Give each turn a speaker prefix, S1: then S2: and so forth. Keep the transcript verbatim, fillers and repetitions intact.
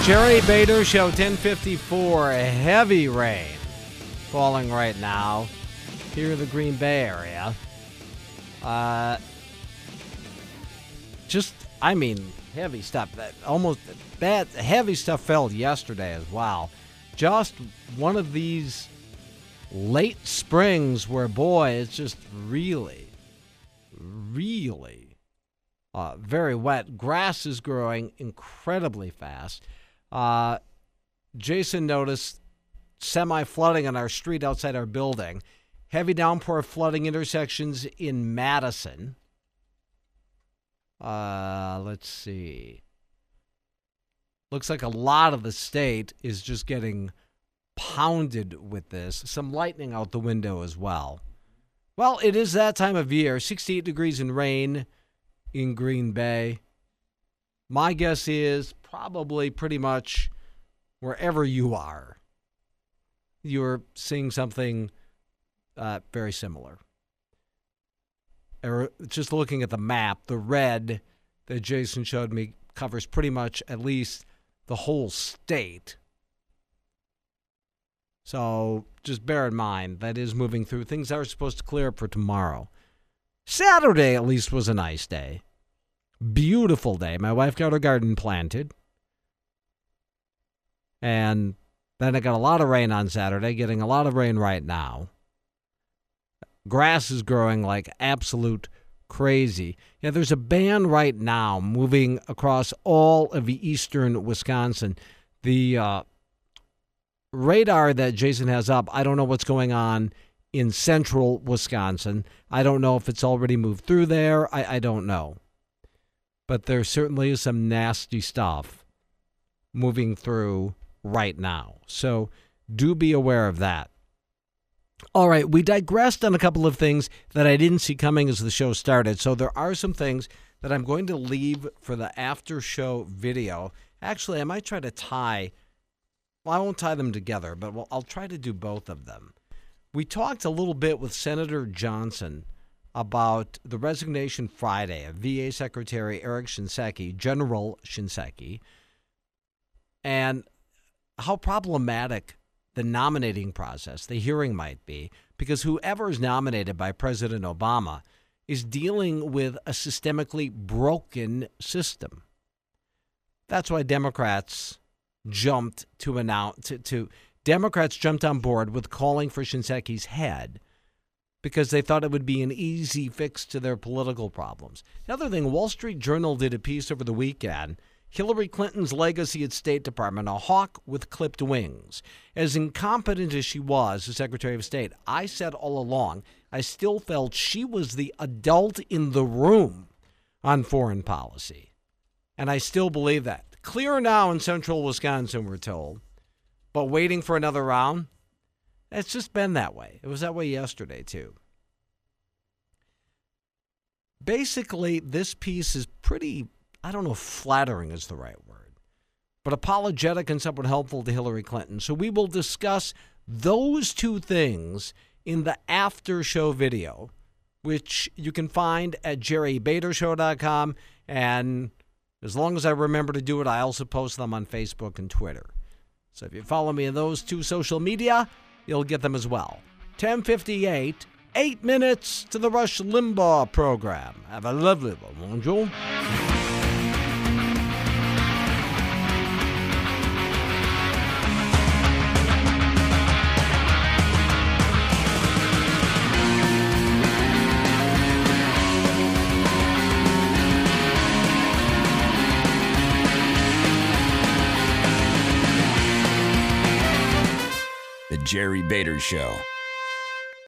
S1: Jerry Bader Show, ten fifty-four. Heavy rain falling right now here in the Green Bay area. Uh, just, I mean, heavy stuff. Almost bad, heavy stuff fell yesterday as well. Just one of these late springs where, boy, it's just really, really uh, very wet. Grass is growing incredibly fast. Uh, Jason noticed semi-flooding on our street outside our building. Heavy downpour flooding intersections in Madison. Uh, let's see. Looks like a lot of the state is just getting pounded with this. Some lightning out the window as well. Well, it is that time of year. sixty-eight degrees and rain in Green Bay. My guess is probably pretty much wherever you are, you're seeing something uh, very similar. Or just looking at the map, the red that Jason showed me covers pretty much at least the whole state. So just bear in mind, that is moving through. Things are supposed to clear up for tomorrow. Saturday, at least, was a nice day. Beautiful day. My wife got her garden planted. And then I got a lot of rain on Saturday, getting a lot of rain right now. Grass is growing like absolute crazy. Yeah, there's a band right now moving across all of the eastern Wisconsin. The uh, radar that Jason has up, I don't know what's going on in central Wisconsin. I don't know if it's already moved through there. I, I don't know. But there certainly is some nasty stuff moving through right now. So do be aware of that. All right, we digressed on a couple of things that I didn't see coming as the show started. So there are some things that I'm going to leave for the after show video. Actually, I might try to tie, well, I won't tie them together, but I'll try to do both of them. We talked a little bit with Senator Johnson about the resignation Friday of V A Secretary Eric Shinseki, General Shinseki, and how problematic the nominating process, the hearing might be, because whoever is nominated by President Obama is dealing with a systemically broken system. That's why Democrats jumped to announce to, to Democrats jumped on board with calling for Shinseki's head because they thought it would be an easy fix to their political problems. The other thing, Wall Street Journal did a piece over the weekend. Hillary Clinton's legacy at State Department, a hawk with clipped wings. As incompetent as she was as Secretary of State, I said all along, I still felt she was the adult in the room on foreign policy. And I still believe that. Clear now in central Wisconsin, we're told. But waiting for another round? It's just been that way. It was that way yesterday, too. Basically, this piece is pretty, I don't know if flattering is the right word, but apologetic and somewhat helpful to Hillary Clinton. So we will discuss those two things in the after show video, which you can find at jerry bader show dot com. And as long as I remember to do it, I also post them on Facebook and Twitter. So if you follow me in those two social media, you'll get them as well. ten fifty-eight, eight minutes to the Rush Limbaugh program. Have a lovely one, won't you?
S2: The Jerry Bader Show.